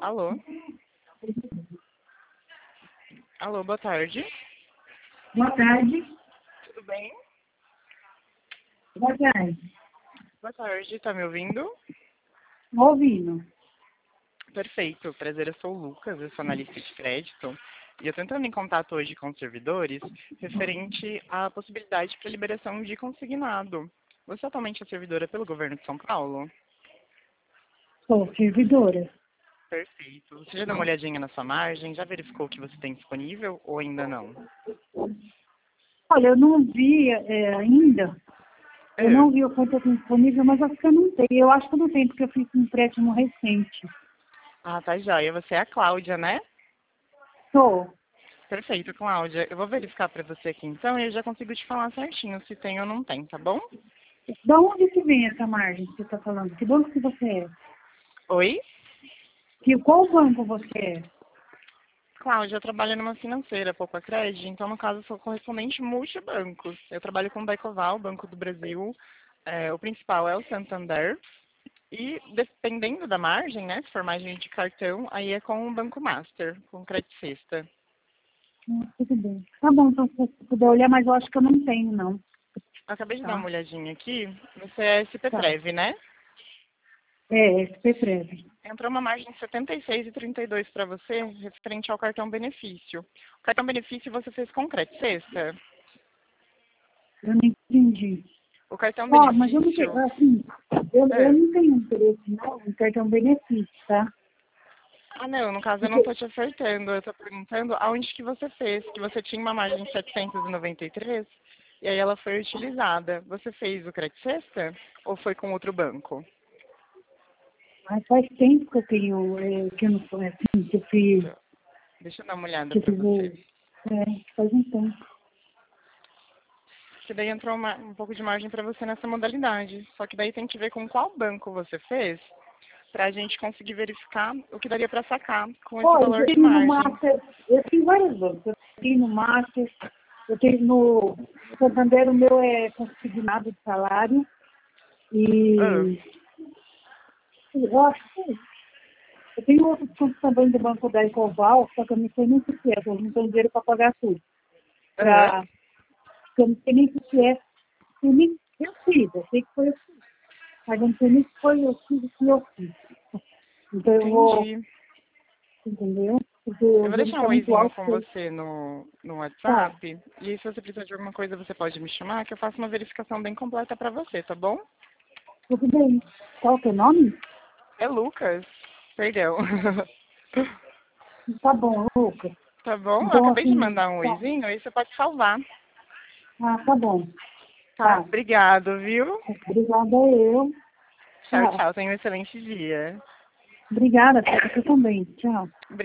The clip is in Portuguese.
Alô? Alô, boa tarde. Boa tarde. Tudo bem? Boa tarde. Boa tarde, tá me ouvindo? Ouvindo. Perfeito, prazer, eu sou o Lucas, eu sou analista de crédito. E eu estou entrando em contato hoje com os servidores referente à possibilidade para liberação de consignado. Você atualmente é servidora pelo governo de São Paulo? Sou servidora. Perfeito. Você já deu uma olhadinha na sua margem? Já verificou o que você tem disponível ou ainda não? Olha, eu não vi ainda. Eu não vi o quanto eu tenho disponível, mas acho que eu não tenho. Eu acho que eu não tenho, porque eu fiz um empréstimo recente. Ah, tá joia. Você é a Cláudia, né? Sou. Perfeito, Cláudia. Eu vou verificar para você aqui então e eu já consigo te falar certinho se tem ou não tem, tá bom? Da onde que vem essa margem que você está falando? Que banco que você é? Oi? Qual banco você é? Cláudia, eu trabalho numa financeira, pouco a crédito, então no caso eu sou correspondente multibancos. Eu trabalho com o Daicoval, Banco do Brasil, o principal é o Santander, e dependendo da margem, né, se for margem de cartão, aí é com o Banco Master, com o Credit Sexta. Tudo bem. Tá bom, então se você puder olhar, mas eu acho que eu não tenho, não. Eu acabei de dar uma Tá? olhadinha aqui, você é Tá. SP-Prev, né? É, SP-Prev. Entrou uma margem de 76,32 para você, referente ao cartão benefício. O cartão benefício você fez com Credit Sexta? Eu não entendi. O cartão Ó, mas eu não benefício... tenho, assim, eu não tenho interesse, não, em cartão benefício, tá? Ah, não, no caso eu não Porque, estou te acertando, eu estou perguntando aonde que você fez, que você tinha uma margem de 793 e aí ela foi utilizada. Você fez o Credit Sexta ou foi com outro banco? mas faz tempo que eu tenho, que eu não sou assim, que eu fiz, Deixa eu dar uma olhada que eu para fiz, você. faz um tempo. Que daí entrou um pouco de margem para você nessa modalidade. Só que daí tem que ver com qual banco você fez, para a gente conseguir verificar o que daria para sacar com esse Olha, valor eu de tenho no margem. Master, eu tenho vários bancos, eu tenho no Master, eu tenho no Santander, o meu é consignado de salário, Ah, e eu acho que eu tenho outros bancos também do Banco da Ecoval, só que eu não sei nem se é, eu não tenho dinheiro para pagar tudo. ah, Eu não sei nem se é, eu fiz, eu sei que foi eu fiz, mas eu não sei nem se foi eu fiz o que eu fiz. Então eu vou, entendi. entendeu? Porque Eu o vou juros deixar está um muito oizinho alto. com você no Tá, WhatsApp. E aí, se você precisar de alguma coisa, você pode me chamar, que eu faço uma verificação bem completa para você, tá bom? tudo bem. Qual é o teu nome? É Lucas. Perdão. Tá bom, Lucas. Tá bom? Eu Então, acabei de assim, mandar um tá, oizinho, aí você pode salvar. tá bom. Tá? Tá. Obrigado, viu? Obrigada eu. Tchau, Tchau. tchau. Tenha um excelente dia. Obrigada, você também. Tchau.